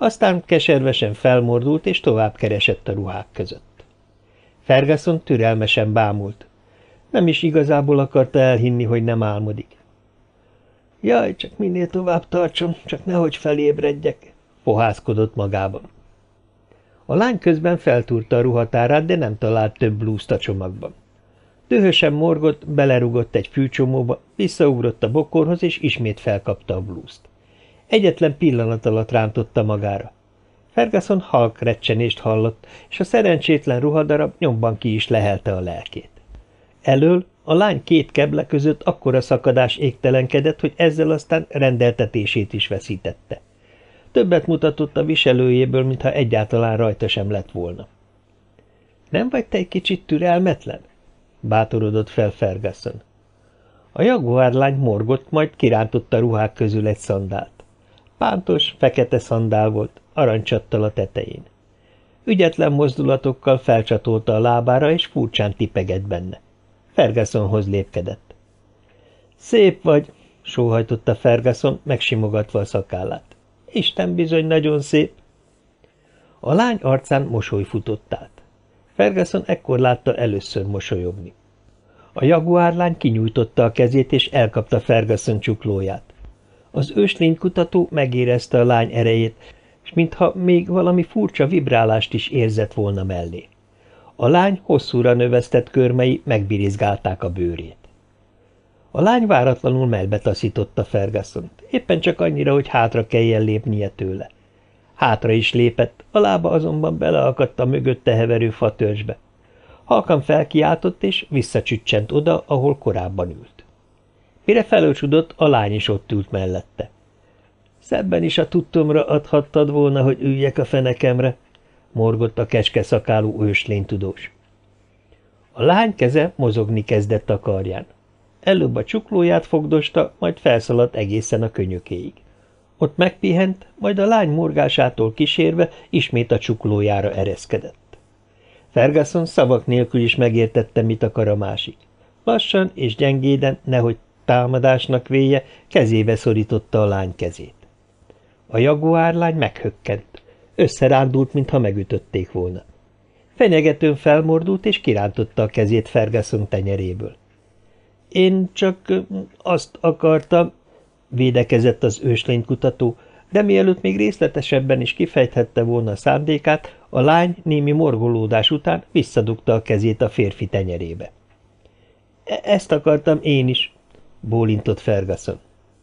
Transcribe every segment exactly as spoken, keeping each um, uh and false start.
Aztán keservesen felmordult, és tovább keresett a ruhák között. Ferguson türelmesen bámult. Nem is igazából akarta elhinni, hogy nem álmodik. Jaj, csak minél tovább tartson, csak nehogy felébredjek, fohászkodott magában. A lány közben feltúrta a ruhatárát, de nem talált több blúzt a csomagban. Dühösen morgott, belerugott egy fűcsomóba, visszaugrott a bokorhoz, és ismét felkapta a blúzt. Egyetlen pillanat alatt rántotta magára. Ferguson halk recsenést hallott, és a szerencsétlen ruhadarab nyomban ki is lehelte a lelkét. Elől a lány két keble között akkora szakadás égtelenkedett, hogy ezzel aztán rendeltetését is veszítette. Többet mutatott a viselőjéből, mintha egyáltalán rajta sem lett volna. – Nem vagy te egy kicsit türelmetlen? – bátorodott fel Ferguson. A jaguárlány morgott, majd kirántotta a ruhák közül egy szandált. Pántos, fekete szandál volt, aranycsattal a tetején. Ügyetlen mozdulatokkal felcsatolta a lábára, és furcsán tipegett benne. Fergusonhoz lépkedett. – Szép vagy! – sóhajtotta Ferguson, megsimogatva a szakállát. – Isten bizony nagyon szép! A lány arcán mosoly futott át. Ferguson ekkor látta először mosolyogni. A jaguárlány kinyújtotta a kezét, és elkapta Ferguson csuklóját. Az őslénykutató megérezte a lány erejét, és mintha még valami furcsa vibrálást is érzett volna mellé. A lány hosszúra növesztett körmei megbirizgálták a bőrét. A lány váratlanul mellbe taszította Fergusont, éppen csak annyira, hogy hátra kelljen lépnie tőle. Hátra is lépett, a lába azonban beleakadt a mögötte heverő fatörzsbe. Halkan felkiáltott, és visszacsüccsent oda, ahol korábban ült. Mire felölcsudott, a lány is ott ült mellette. Szebben is a tudtomra adhattad volna, hogy üljek a fenekemre, morgott a kecskeszakálú őslénytudós. A lány keze mozogni kezdett a karján. Előbb a csuklóját fogdosta, majd felszaladt egészen a könyökéig. Ott megpihent, majd a lány morgásától kísérve ismét a csuklójára ereszkedett. Ferguson szavak nélkül is megértette, mit akar a másik. Lassan és gyengéden, nehogy támadásnak véje, kezébe szorította a lány kezét. A jaguárlány meghökkent, összerándult, mintha megütötték volna. Fenyegetőn felmordult, és kirántotta a kezét Ferguson tenyeréből. Én csak azt akartam, védekezett az őslénykutató, de mielőtt még részletesebben is kifejthette volna a szándékát, a lány némi morgolódás után visszadugta a kezét a férfi tenyerébe. E ezt akartam én is, bólintott Ferguson.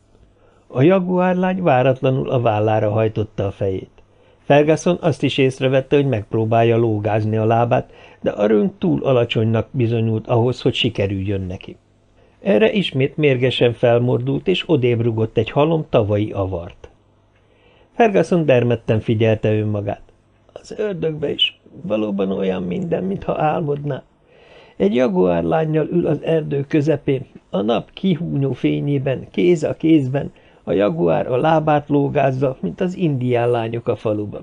A jaguárlány váratlanul a vállára hajtotta a fejét. Ferguson azt is észrevette, hogy megpróbálja lógázni a lábát, de a rönk túl alacsonynak bizonyult ahhoz, hogy sikerüljön neki. Erre ismét mérgesen felmordult, és odébb rugott egy halom tavalyi avart. Ferguson dermedten figyelte önmagát. Az ördögbe is valóban olyan minden, mintha álmodná. Egy jaguárlánnyal ül az erdő közepén, a nap kihúnyó fényében, kéz a kézben, a jaguár a lábát lógázza, mint az indián lányok a faluban.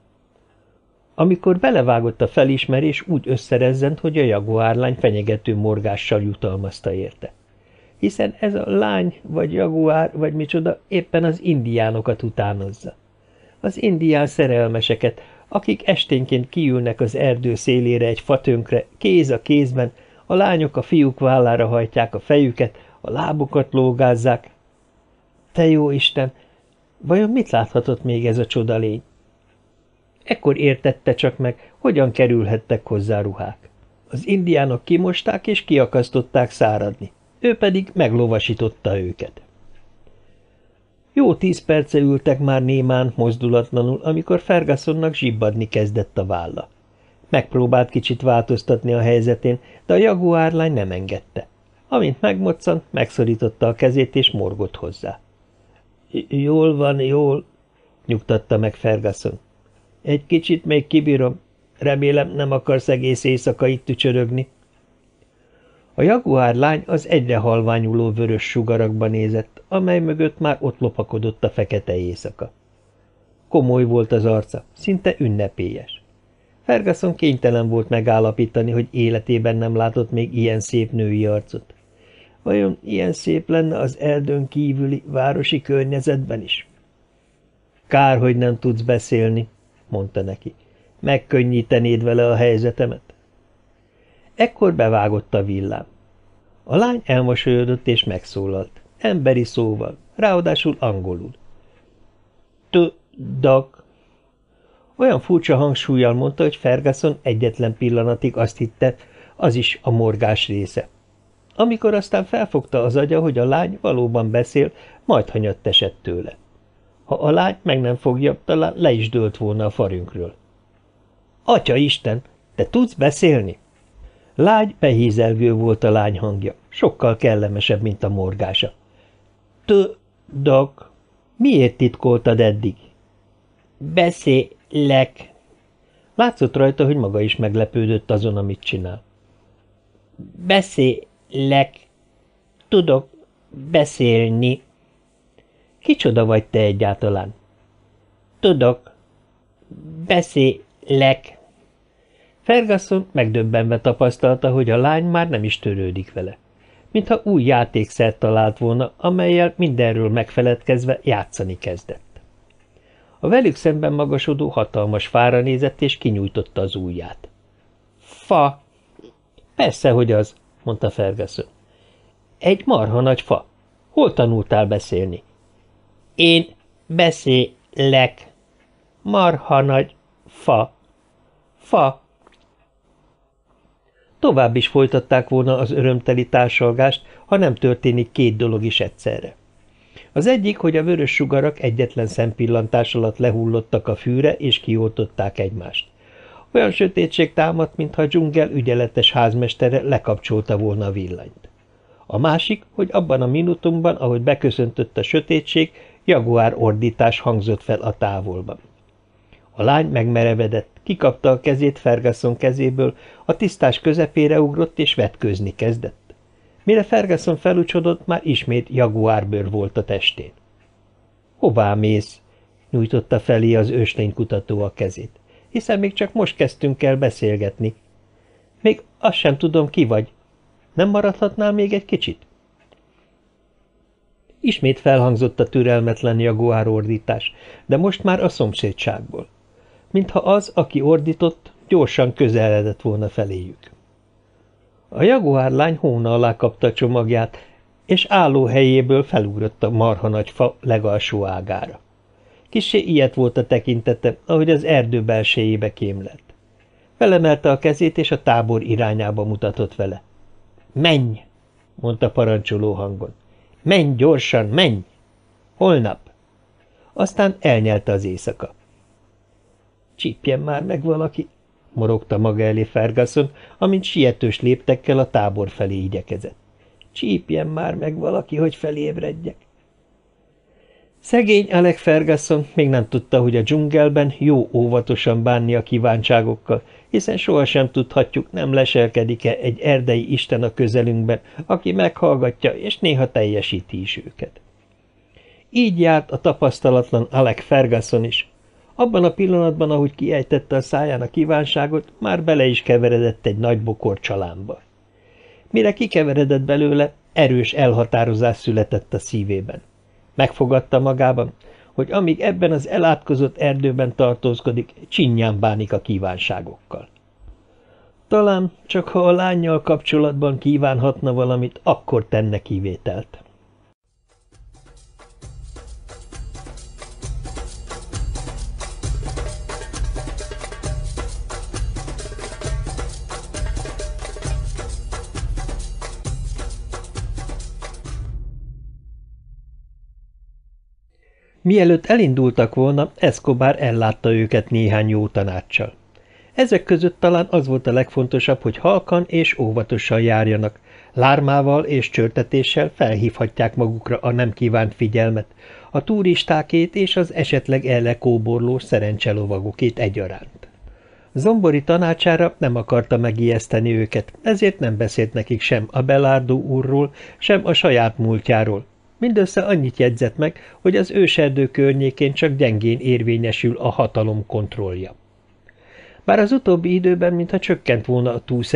Amikor belevágott a felismerés, úgy összerezzent, hogy a jaguárlány fenyegető morgással jutalmazta érte. Hiszen ez a lány, vagy jaguár, vagy micsoda, éppen az indiánokat utánozza. Az indián szerelmeseket, akik esténként kiülnek az erdő szélére egy fatönkre, kéz a kézben, a lányok a fiúk vállára hajtják a fejüket, a lábukat lógázzák. Te jó Isten! Vajon mit láthatott még ez a csodalény? Ekkor értette csak meg, hogyan kerülhettek hozzá ruhák. Az indiánok kimosták és kiakasztották száradni, ő pedig meglovasította őket. Jó tíz perce ültek már némán, mozdulatlanul, amikor Fergusonnak zsibbadni kezdett a válla. Megpróbált kicsit változtatni a helyzetén, de a jaguárlány nem engedte. Amint megmoccant, megszorította a kezét és morgott hozzá. – Jól van, jól, nyugtatta meg Ferguson. Egy kicsit még kibírom. Remélem, nem akarsz egész éjszaka itt tücsörögni. A jaguárlány az egyre halványuló vörös sugarakba nézett, amely mögött már ott lopakodott a fekete éjszaka. Komoly volt az arca, szinte ünnepélyes. Ferguson kénytelen volt megállapítani, hogy életében nem látott még ilyen szép női arcot. Vajon ilyen szép lenne az erdőn kívüli városi környezetben is? Kár, hogy nem tudsz beszélni, mondta neki. Megkönnyítenéd vele a helyzetemet. Ekkor bevágott a villám. A lány elmosolyodott és megszólalt. Emberi szóval, ráadásul angolul. Tudok. Olyan furcsa hangsúllyal mondta, hogy Ferguson egyetlen pillanatig azt hitte, az is a morgás része. Amikor aztán felfogta az agya, hogy a lány valóban beszél, majd hanyatt esett tőle. Ha a lány meg nem fogja, talán le is dőlt volna a farünkről. Atya Isten, te tudsz beszélni? Lágy, behízelgő volt a lány hangja, sokkal kellemesebb, mint a morgása. Tudok. Miért titkoltad eddig? Beszélek. Látszott rajta, hogy maga is meglepődött azon, amit csinál. Beszélek. Tudok beszélni. Kicsoda vagy te egyáltalán? Tudok. Beszélek. Ferguson megdöbbenve tapasztalta, hogy a lány már nem is törődik vele. Mintha új játékszert talált volna, amellyel mindenről megfeledkezve játszani kezdett. A velük szemben magasodó hatalmas fára nézett, és kinyújtotta az ujját. Fa. Persze, hogy az, mondta Ferguson. Egy marha nagy fa. Hol tanultál beszélni? Én beszélek. Marha nagy fa. Fa. Tovább is folytatták volna az örömteli társalgást, ha nem történik két dolog is egyszerre. Az egyik, hogy a vörös sugarak egyetlen szempillantás alatt lehullottak a fűre, és kioltották egymást. Olyan sötétség támadt, mintha a dzsungel ügyeletes házmestere lekapcsolta volna a villanyt. A másik, hogy abban a minutumban, ahogy beköszöntött a sötétség, jaguár ordítás hangzott fel a távolban. A lány megmerevedett, kikapta a kezét Ferguson kezéből, a tisztás közepére ugrott és vetkőzni kezdett. Mire Ferguson felucsodott, már ismét jaguárbőr volt a testén. – Hová mész? – nyújtotta felé az őslénykutató a kezét. – Hiszen még csak most kezdtünk el beszélgetni. – Még azt sem tudom, ki vagy. Nem maradhatnál még egy kicsit? Ismét felhangzott a türelmetlen jaguár ordítás, de most már a szomszédságból. Mintha az, aki ordított, gyorsan közeledett volna feléjük. A jaguárlány hóna alá kapta a csomagját, és álló helyéből felugrott a marha nagy fa legalsó ágára. Kissé ilyet volt a tekintete, ahogy az erdő belsejébe kémlett. Felemelte a kezét, és a tábor irányába mutatott vele. – Menj! – mondta parancsoló hangon. – Menj gyorsan, menj! Holnap! Aztán elnyelte az éjszaka. – Csípjen már meg valaki! – morogta maga elé Ferguson, amint sietős léptekkel a tábor felé igyekezett. – Csípjen már meg valaki, hogy felébredjek! Szegény Alec Ferguson még nem tudta, hogy a dzsungelben jó óvatosan bánni a kívánságokkal, hiszen sohasem tudhatjuk, nem leselkedik-e egy erdei isten a közelünkben, aki meghallgatja és néha teljesíti is őket. Így járt a tapasztalatlan Alec Ferguson is. Abban a pillanatban, ahogy kiejtette a száján a kívánságot, már bele is keveredett egy nagy bokor csalánba. Mire kikeveredett belőle, erős elhatározás született a szívében. Megfogadta magában, hogy amíg ebben az elátkozott erdőben tartózkodik, csinyán bánik a kívánságokkal. Talán csak ha a lánnyal kapcsolatban kívánhatna valamit, akkor tenne kivételt. Mielőtt elindultak volna, Escobar ellátta őket néhány jó tanáccsal. Ezek között talán az volt a legfontosabb, hogy halkan és óvatosan járjanak, lármával és csörtetéssel felhívhatják magukra a nem kívánt figyelmet, a turistákét és az esetleg ellekóborló szerencselovagokét egyaránt. Zombori tanácsára nem akarta megijeszteni őket, ezért nem beszélt nekik sem a Belardo úrról, sem a saját múltjáról. Mindössze annyit jegyzett meg, hogy az őserdő környékén csak gyengén érvényesül a hatalom kontrollja. Bár az utóbbi időben mintha csökkent volna a túlszerű